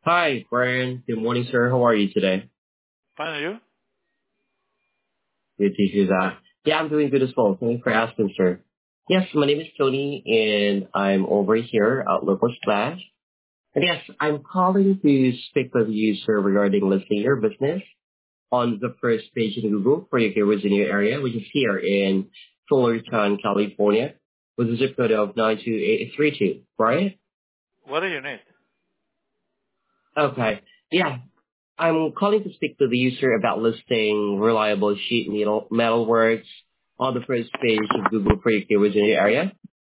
Hi, Brian. Good morning, sir. How are you today? Fine, are you? Good to hear that. Yeah, I'm doing good as well. Thank you for asking, sir. Yes, my name is Tony, and I'm over here at Local Splash. And yes, I'm calling to speak with you, sir, regarding listing your business on the first page in Google for your keywords in your area, which is here in Fullerton, California, with a zip code of 92832. Right? What do you need? Okay. Yeah, I'm calling to speak to the user about listing reliable sheet metal works on the first page of Google for your keywords in your area.